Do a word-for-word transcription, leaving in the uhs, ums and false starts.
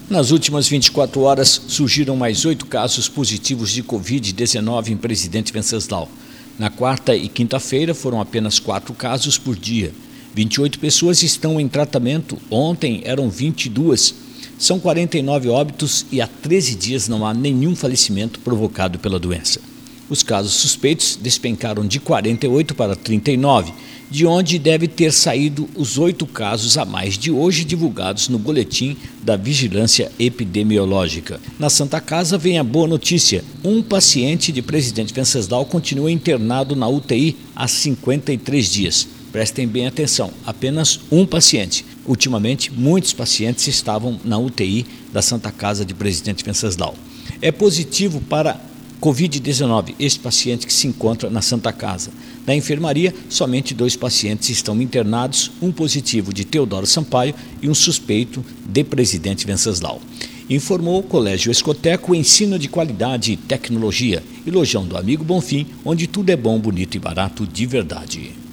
Nas últimas vinte e quatro horas, surgiram mais oito casos positivos de covid dezenove em Presidente Venceslau. Na quarta e quinta-feira foram apenas quatro casos por dia. vinte e oito pessoas estão em tratamento, ontem eram vinte e duas. São quarenta e nove óbitos e há treze dias não há nenhum falecimento provocado pela doença. Os casos suspeitos despencaram de quarenta e oito para trinta e nove, de onde deve ter saído os oito casos a mais de hoje divulgados no boletim da Vigilância Epidemiológica. Na Santa Casa vem a boa notícia: um paciente de Presidente Venceslau continua internado na U T I há cinquenta e três dias. Prestem bem atenção, apenas um paciente. Ultimamente, muitos pacientes estavam na U T I da Santa Casa de Presidente Venceslau. É positivo para covid dezenove, este paciente que se encontra na Santa Casa. Na enfermaria, somente dois pacientes estão internados, um positivo de Teodoro Sampaio e um suspeito de Presidente Venceslau. Informou o Colégio Escoteco, ensino de qualidade e tecnologia, e Lojão do Amigo Bonfim, onde tudo é bom, bonito e barato de verdade.